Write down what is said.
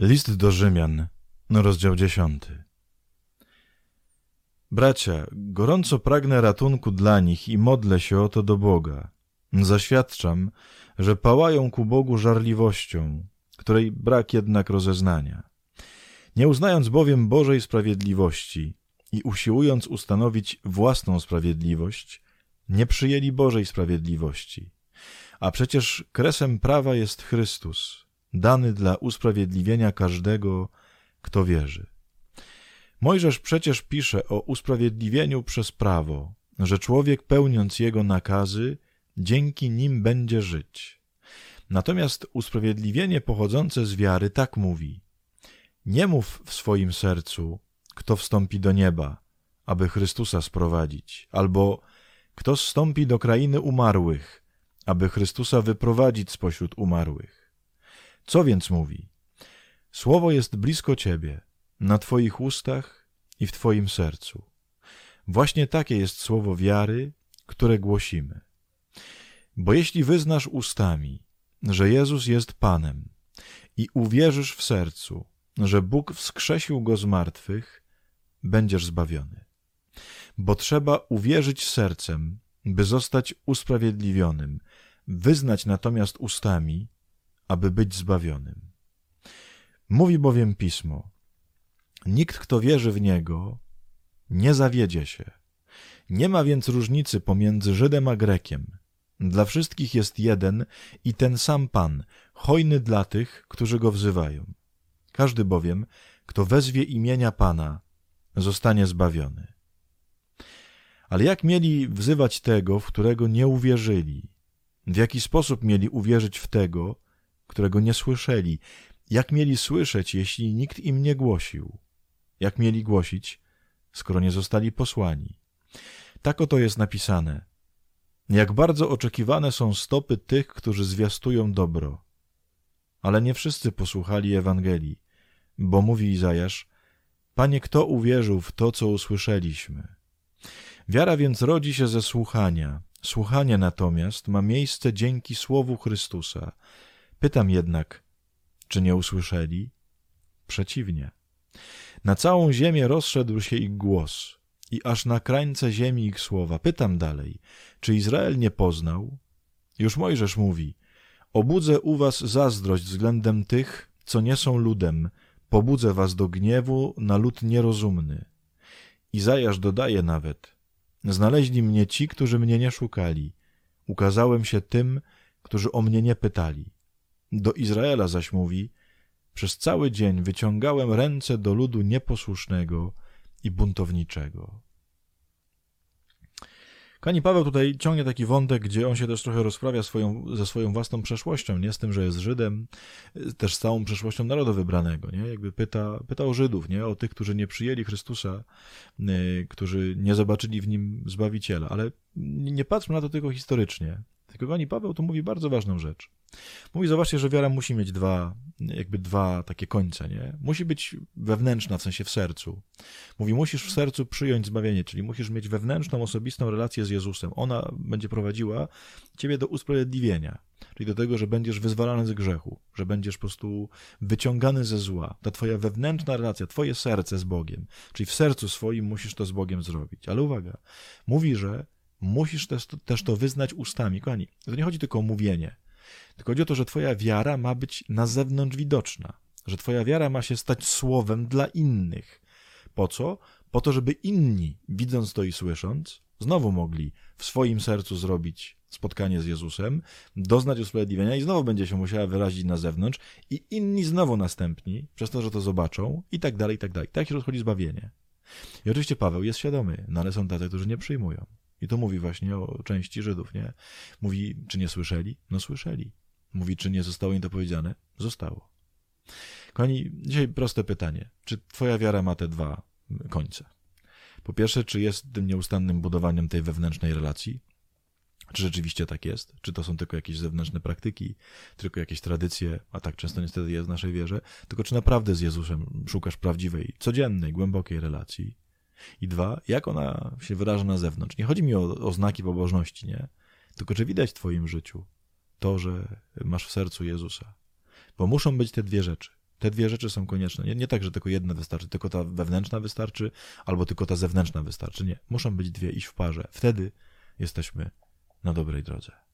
List do Rzymian, rozdział 10. Bracia, gorąco pragnę ratunku dla nich i modlę się o to do Boga. Zaświadczam, że pałają ku Bogu żarliwością, której brak jednak rozeznania. Nie uznając bowiem Bożej sprawiedliwości i usiłując ustanowić własną sprawiedliwość, nie przyjęli Bożej sprawiedliwości. A przecież kresem prawa jest Chrystus, dany dla usprawiedliwienia każdego, kto wierzy. Mojżesz przecież pisze o usprawiedliwieniu przez prawo, że człowiek pełniąc jego nakazy, dzięki nim będzie żyć. Natomiast usprawiedliwienie pochodzące z wiary tak mówi: nie mów w swoim sercu, kto wstąpi do nieba, aby Chrystusa sprowadzić, albo kto zstąpi do krainy umarłych, aby Chrystusa wyprowadzić spośród umarłych. Co więc mówi? Słowo jest blisko ciebie, na twoich ustach i w twoim sercu. Właśnie takie jest słowo wiary, które głosimy. Bo jeśli wyznasz ustami, że Jezus jest Panem i uwierzysz w sercu, że Bóg wskrzesił Go z martwych, będziesz zbawiony. Bo trzeba uwierzyć sercem, by zostać usprawiedliwionym, wyznać natomiast ustami, aby być zbawionym. Mówi bowiem Pismo: nikt, kto wierzy w Niego, nie zawiedzie się. Nie ma więc różnicy pomiędzy Żydem a Grekiem. Dla wszystkich jest jeden i ten sam Pan, hojny dla tych, którzy Go wzywają. Każdy bowiem, kto wezwie imienia Pana, zostanie zbawiony. Ale jak mieli wzywać tego, w którego nie uwierzyli? W jaki sposób mieli uwierzyć w tego, którego nie słyszeli? Jak mieli słyszeć, jeśli nikt im nie głosił? Jak mieli głosić, skoro nie zostali posłani? Tak oto jest napisane: jak bardzo oczekiwane są stopy tych, którzy zwiastują dobro. Ale nie wszyscy posłuchali Ewangelii, bo mówi Izajasz: Panie, kto uwierzył w to, co usłyszeliśmy? Wiara więc rodzi się ze słuchania. Słuchanie natomiast ma miejsce dzięki słowu Chrystusa. Pytam jednak, czy nie usłyszeli? Przeciwnie. Na całą ziemię rozszedł się ich głos i aż na krańce ziemi ich słowa. Pytam dalej, czy Izrael nie poznał? Już Mojżesz mówi: obudzę u was zazdrość względem tych, co nie są ludem, pobudzę was do gniewu na lud nierozumny. Izajasz dodaje nawet: znaleźli mnie ci, którzy mnie nie szukali. Ukazałem się tym, którzy o mnie nie pytali. Do Izraela zaś mówi: przez cały dzień wyciągałem ręce do ludu nieposłusznego i buntowniczego. Kochani, Paweł tutaj ciągnie taki wątek, gdzie on się też trochę rozprawia ze swoją własną przeszłością, nie z tym, że jest Żydem, też z całą przeszłością narodu wybranego, nie? Jakby pyta o Żydów, nie? O tych, którzy nie przyjęli Chrystusa, którzy nie zobaczyli w Nim Zbawiciela. Ale nie patrzmy na to tylko historycznie. Tylko kochani, Paweł tu mówi bardzo ważną rzecz. Mówi, zobaczcie, że wiara musi mieć dwa takie końce, nie? Musi być wewnętrzna, w sensie w sercu. Mówi, musisz w sercu przyjąć zbawienie, czyli musisz mieć wewnętrzną, osobistą relację z Jezusem. Ona będzie prowadziła ciebie do usprawiedliwienia, czyli do tego, że będziesz wyzwalany z grzechu, że będziesz po prostu wyciągany ze zła. Ta twoja wewnętrzna relacja, twoje serce z Bogiem, czyli w sercu swoim musisz to z Bogiem zrobić. Ale uwaga, mówi, że musisz też to wyznać ustami. Kochani, to nie chodzi tylko o mówienie, tylko chodzi o to, że twoja wiara ma być na zewnątrz widoczna, że twoja wiara ma się stać słowem dla innych. Po co? Po to, żeby inni, widząc to i słysząc, znowu mogli w swoim sercu zrobić spotkanie z Jezusem, doznać usprawiedliwienia i znowu będzie się musiała wyrazić na zewnątrz i inni znowu następni, przez to, że to zobaczą i tak dalej, i tak dalej. Tak się rozchodzi zbawienie. I oczywiście Paweł jest świadomy, no ale są tacy, którzy nie przyjmują. I to mówi właśnie o części Żydów, nie? Mówi, czy nie słyszeli? No słyszeli. Mówi, czy nie zostało im to powiedziane? Zostało. Kochani, dzisiaj proste pytanie. Czy twoja wiara ma te dwa końce? Po pierwsze, czy jest tym nieustannym budowaniem tej wewnętrznej relacji? Czy rzeczywiście tak jest? Czy to są tylko jakieś zewnętrzne praktyki, tylko jakieś tradycje, a tak często niestety jest w naszej wierze? Tylko czy naprawdę z Jezusem szukasz prawdziwej, codziennej, głębokiej relacji? I dwa, jak ona się wyraża na zewnątrz? Nie chodzi mi o znaki pobożności, nie? Tylko czy widać w twoim życiu to, że masz w sercu Jezusa? Bo muszą być te dwie rzeczy. Te dwie rzeczy są konieczne. Nie tak, że tylko jedna wystarczy, tylko ta wewnętrzna wystarczy, albo tylko ta zewnętrzna wystarczy. Nie, muszą być dwie, iść w parze. Wtedy jesteśmy na dobrej drodze.